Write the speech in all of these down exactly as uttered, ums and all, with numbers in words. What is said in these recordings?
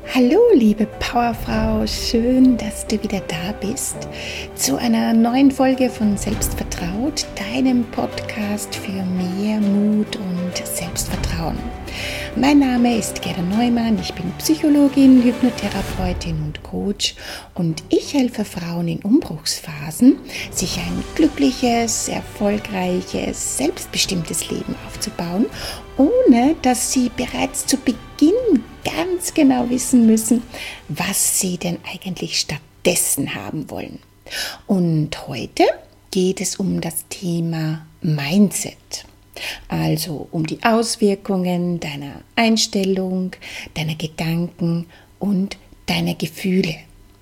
Hallo liebe Powerfrau, schön, dass du wieder da bist zu einer neuen Folge von Selbstvertraut, deinem Podcast für mehr Mut und Selbstvertrauen. Mein Name ist Gerda Neumann, ich bin Psychologin, Hypnotherapeutin und Coach und ich helfe Frauen in Umbruchsphasen, sich ein glückliches, erfolgreiches, selbstbestimmtes Leben aufzubauen, ohne dass sie bereits zu Beginn ganz genau wissen müssen, was sie denn eigentlich stattdessen haben wollen. Und heute geht es um das Thema Mindset. Also um die Auswirkungen deiner Einstellung, deiner Gedanken und deiner Gefühle.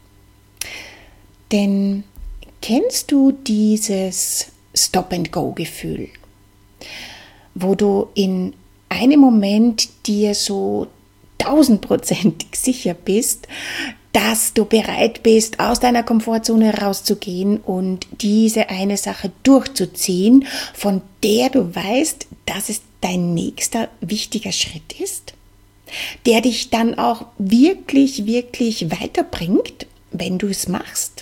Denn kennst du dieses Stop-and-Go-Gefühl, wo du in einem Moment dir so tausendprozentig sicher bist, dass du bereit bist, aus deiner Komfortzone rauszugehen und diese eine Sache durchzuziehen, von der du weißt, dass es dein nächster wichtiger Schritt ist, der dich dann auch wirklich, wirklich weiterbringt, wenn du es machst.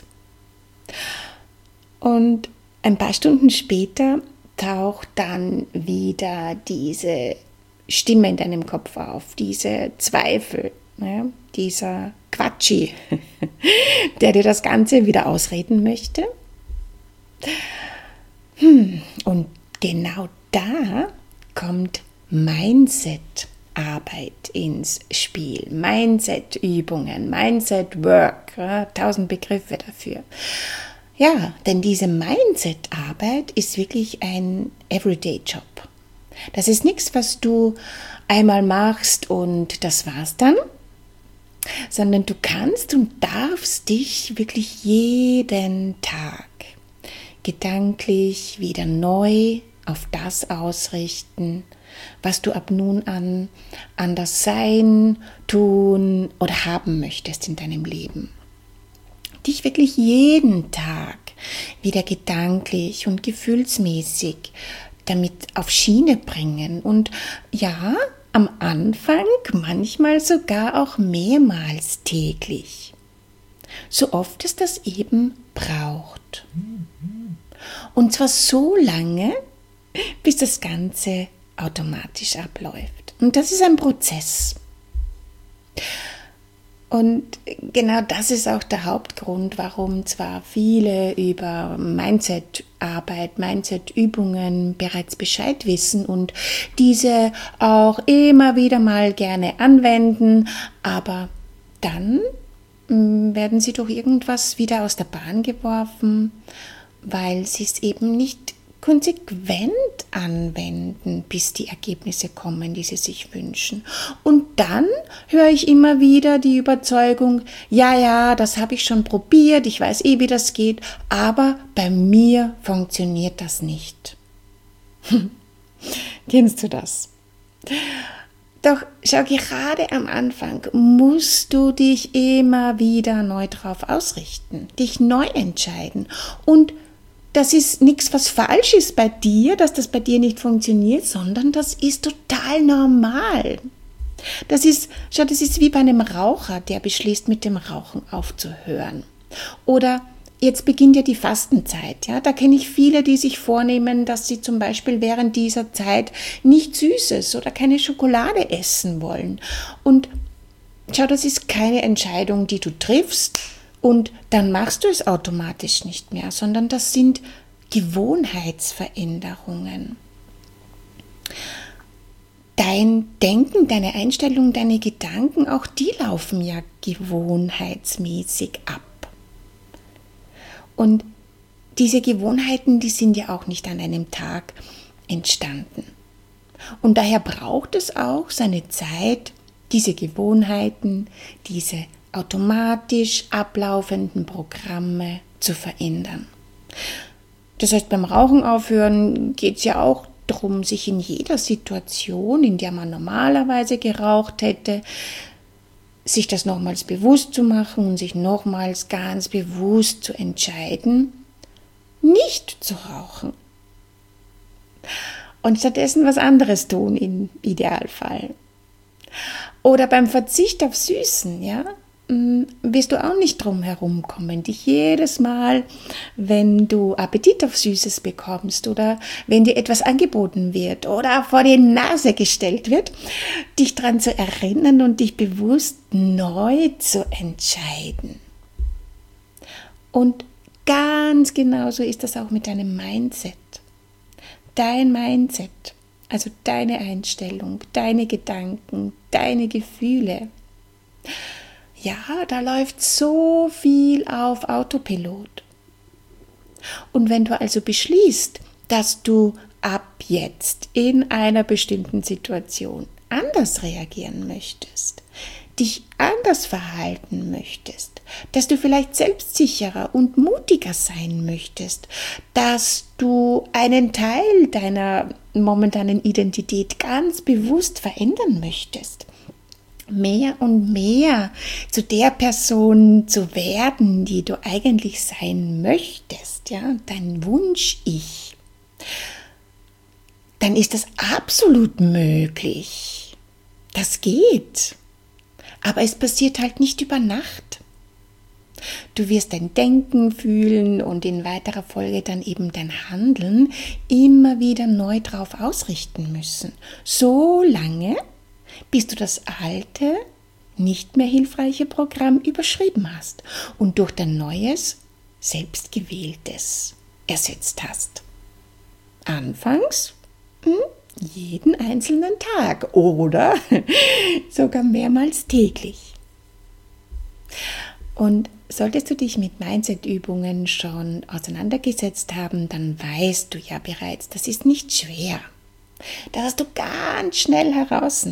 Und ein paar Stunden später taucht dann wieder diese Stimme in deinem Kopf auf, diese Zweifel, ja, dieser Quatschi, der dir das Ganze wieder ausreden möchte. Hm, und genau da kommt Mindset-Arbeit ins Spiel, Mindset-Übungen, Mindset-Work, ja, tausend Begriffe dafür. Ja, denn diese Mindset-Arbeit ist wirklich ein Everyday-Job. Das ist nichts, was du einmal machst und das war's dann, sondern du kannst und darfst dich wirklich jeden Tag gedanklich wieder neu auf das ausrichten, was du ab nun an anders sein, tun oder haben möchtest in deinem Leben. Dich wirklich jeden Tag wieder gedanklich und gefühlsmäßig damit auf Schiene bringen und ja, am Anfang manchmal sogar auch mehrmals täglich. So oft es das eben braucht. Und zwar so lange, bis das Ganze automatisch abläuft. Und das ist ein Prozess. Und genau das ist auch der Hauptgrund, warum zwar viele über Mindset-Arbeit, Mindset-Übungen bereits Bescheid wissen und diese auch immer wieder mal gerne anwenden, aber dann werden sie durch irgendwas wieder aus der Bahn geworfen, weil sie es eben nicht konsequent anwenden, bis die Ergebnisse kommen, die sie sich wünschen. Und dann höre ich immer wieder die Überzeugung, ja, ja, das habe ich schon probiert, ich weiß eh, wie das geht, aber bei mir funktioniert das nicht. Kennst du das? Doch schau, gerade am Anfang musst du dich immer wieder neu drauf ausrichten, dich neu entscheiden und das ist nichts, was falsch ist bei dir, dass das bei dir nicht funktioniert, sondern das ist total normal. Das ist, schau, das ist wie bei einem Raucher, der beschließt, mit dem Rauchen aufzuhören. Oder jetzt beginnt ja die Fastenzeit. Ja? Da kenne ich viele, die sich vornehmen, dass sie zum Beispiel während dieser Zeit nichts Süßes oder keine Schokolade essen wollen. Und schau, das ist keine Entscheidung, die du triffst, und dann machst du es automatisch nicht mehr, sondern das sind Gewohnheitsveränderungen. Dein Denken, deine Einstellung, deine Gedanken, auch die laufen ja gewohnheitsmäßig ab. Und diese Gewohnheiten, die sind ja auch nicht an einem Tag entstanden. Und daher braucht es auch seine Zeit, diese Gewohnheiten, diese automatisch ablaufenden Programme zu verändern. Das heißt, beim Rauchen aufhören geht es ja auch darum, sich in jeder Situation, in der man normalerweise geraucht hätte, sich das nochmals bewusst zu machen und sich nochmals ganz bewusst zu entscheiden, nicht zu rauchen. Und stattdessen was anderes tun im Idealfall. Oder beim Verzicht auf Süßen, ja, wirst du auch nicht drum herum kommen, dich jedes Mal, wenn du Appetit auf Süßes bekommst oder wenn dir etwas angeboten wird oder vor die Nase gestellt wird, dich daran zu erinnern und dich bewusst neu zu entscheiden. Und ganz genauso ist das auch mit deinem Mindset. Dein Mindset, also deine Einstellung, deine Gedanken, deine Gefühle. Ja, da läuft so viel auf Autopilot. Und wenn du also beschließt, dass du ab jetzt in einer bestimmten Situation anders reagieren möchtest, dich anders verhalten möchtest, dass du vielleicht selbstsicherer und mutiger sein möchtest, dass du einen Teil deiner momentanen Identität ganz bewusst verändern möchtest, mehr und mehr zu der Person zu werden, die du eigentlich sein möchtest, ja, dein Wunsch-Ich, dann ist das absolut möglich. Das geht. Aber es passiert halt nicht über Nacht. Du wirst dein Denken, Fühlen und in weiterer Folge dann eben dein Handeln immer wieder neu drauf ausrichten müssen. So lange, bis du das alte, nicht mehr hilfreiche Programm überschrieben hast und durch dein neues, selbstgewähltes ersetzt hast. Anfangs hm, jeden einzelnen Tag oder sogar mehrmals täglich. Und solltest du dich mit Mindset-Übungen schon auseinandergesetzt haben, dann weißt du ja bereits, das ist nicht schwer. Das hast du ganz schnell heraus.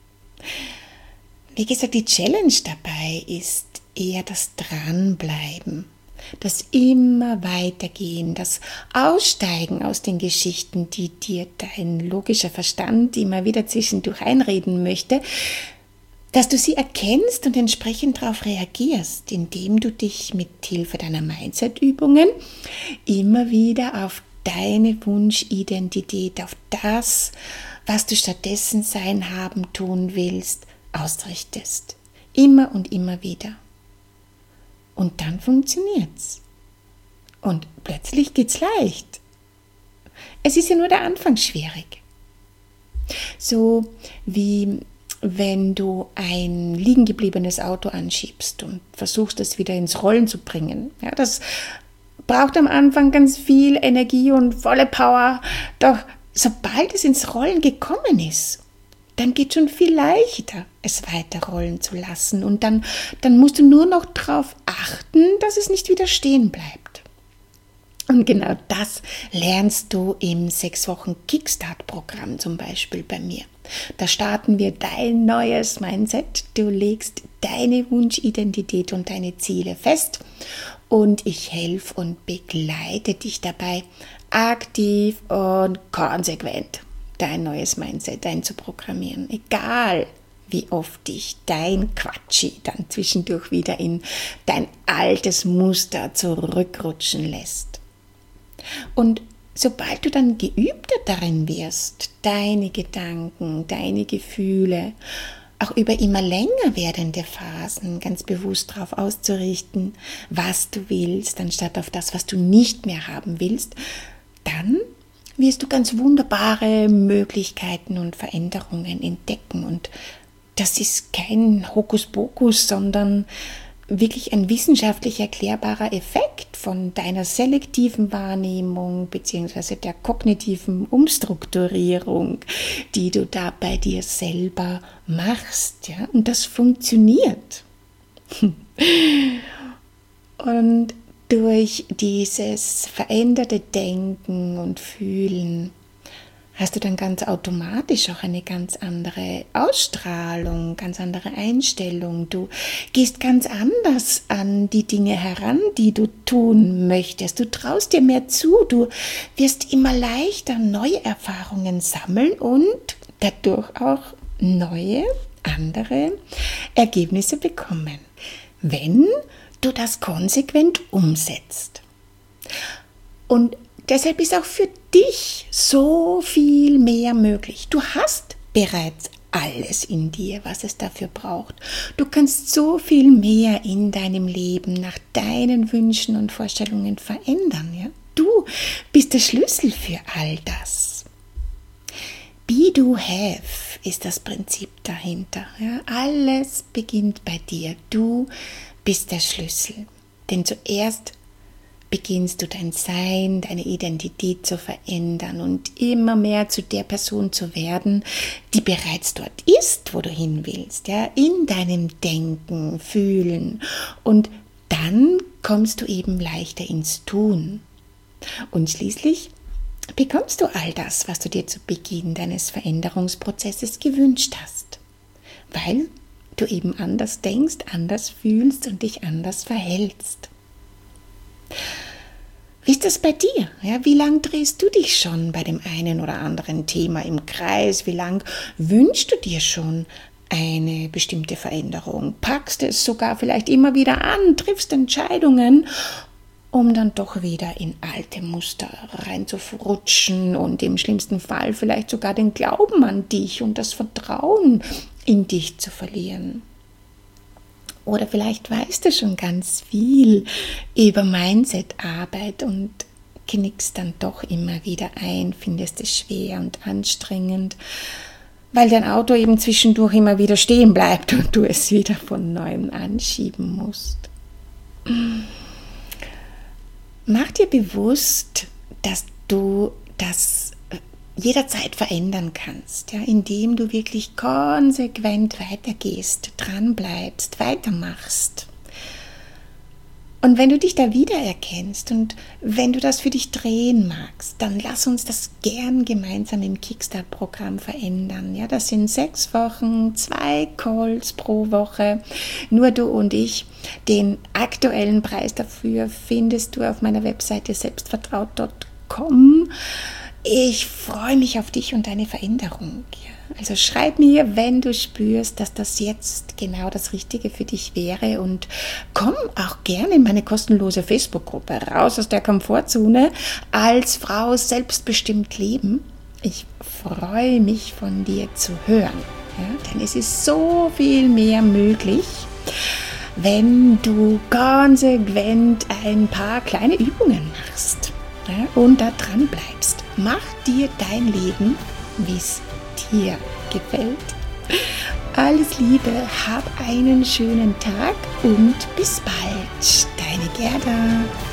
Wie gesagt, die Challenge dabei ist eher das Dranbleiben, das immer weitergehen, das Aussteigen aus den Geschichten, die dir dein logischer Verstand immer wieder zwischendurch einreden möchte, dass du sie erkennst und entsprechend darauf reagierst, indem du dich mit Hilfe deiner Mindset-Übungen immer wieder auf deine Wunschidentität, auf das, was du stattdessen sein, haben, tun willst, ausrichtest. Immer und immer wieder. Und dann funktioniert's. Und plötzlich geht's leicht. Es ist ja nur der Anfang schwierig. So wie wenn du ein liegen gebliebenes Auto anschiebst und versuchst, es wieder ins Rollen zu bringen. Ja, das braucht am Anfang ganz viel Energie und volle Power. Doch sobald es ins Rollen gekommen ist, dann geht es schon viel leichter, es weiter rollen zu lassen. Und dann, dann musst du nur noch darauf achten, dass es nicht wieder stehen bleibt. Und genau das lernst du im sechs Wochen Kickstart-Programm zum Beispiel bei mir. Da starten wir dein neues Mindset. Du legst deine Wunschidentität und deine Ziele fest. Und ich helfe und begleite dich dabei, aktiv und konsequent dein neues Mindset einzuprogrammieren. Egal, wie oft dich dein Quatschi dann zwischendurch wieder in dein altes Muster zurückrutschen lässt. Und sobald du dann geübter darin wirst, deine Gedanken, deine Gefühle auch über immer länger werdende Phasen ganz bewusst darauf auszurichten, was du willst, anstatt auf das, was du nicht mehr haben willst, dann wirst du ganz wunderbare Möglichkeiten und Veränderungen entdecken. Und das ist kein Hokuspokus, sondern wirklich ein wissenschaftlich erklärbarer Effekt von deiner selektiven Wahrnehmung bzw. der kognitiven Umstrukturierung, die du da bei dir selber machst. Ja? Und das funktioniert. Und durch dieses veränderte Denken und Fühlen hast du dann ganz automatisch auch eine ganz andere Ausstrahlung, ganz andere Einstellung. Du gehst ganz anders an die Dinge heran, die du tun möchtest. Du traust dir mehr zu, du wirst immer leichter neue Erfahrungen sammeln und dadurch auch neue, andere Ergebnisse bekommen, wenn du das konsequent umsetzt. Und deshalb ist auch für dich so viel mehr möglich. Du hast bereits alles in dir, was es dafür braucht. Du kannst so viel mehr in deinem Leben nach deinen Wünschen und Vorstellungen verändern. Ja? Du bist der Schlüssel für all das. Be, do, have ist das Prinzip dahinter. Ja? Alles beginnt bei dir. Du bist der Schlüssel. Denn zuerst beginnst du dein Sein, deine Identität zu verändern und immer mehr zu der Person zu werden, die bereits dort ist, wo du hin willst, ja, in deinem Denken, Fühlen. Und dann kommst du eben leichter ins Tun. Und schließlich bekommst du all das, was du dir zu Beginn deines Veränderungsprozesses gewünscht hast, weil du eben anders denkst, anders fühlst und dich anders verhältst. Wie ist das bei dir? Ja, wie lang drehst du dich schon bei dem einen oder anderen Thema im Kreis? Wie lang wünschst du dir schon eine bestimmte Veränderung? Packst es sogar vielleicht immer wieder an, triffst Entscheidungen, um dann doch wieder in alte Muster reinzurutschen und im schlimmsten Fall vielleicht sogar den Glauben an dich und das Vertrauen in dich zu verlieren. Oder vielleicht weißt du schon ganz viel über Mindset-Arbeit und knickst dann doch immer wieder ein, findest es schwer und anstrengend, weil dein Auto eben zwischendurch immer wieder stehen bleibt und du es wieder von neuem anschieben musst. Mach dir bewusst, dass du das jederzeit verändern kannst, ja, indem du wirklich konsequent weitergehst, dranbleibst, weitermachst. Und wenn du dich da wiedererkennst und wenn du das für dich drehen magst, dann lass uns das gern gemeinsam im Kickstart-Programm verändern. Ja, das sind sechs Wochen, zwei Calls pro Woche, nur du und ich. Den aktuellen Preis dafür findest du auf meiner Webseite selbstvertraut punkt com. Ich freue mich auf dich und deine Veränderung. Also schreib mir, wenn du spürst, dass das jetzt genau das Richtige für dich wäre und komm auch gerne in meine kostenlose Facebook-Gruppe raus aus der Komfortzone als Frau selbstbestimmt leben. Ich freue mich von dir zu hören, ja? Denn es ist so viel mehr möglich, wenn du konsequent ein paar kleine Übungen machst. Ja, und da dran bleibst. Mach dir dein Leben, wie es dir gefällt. Alles Liebe, hab einen schönen Tag und bis bald. Deine Gerda.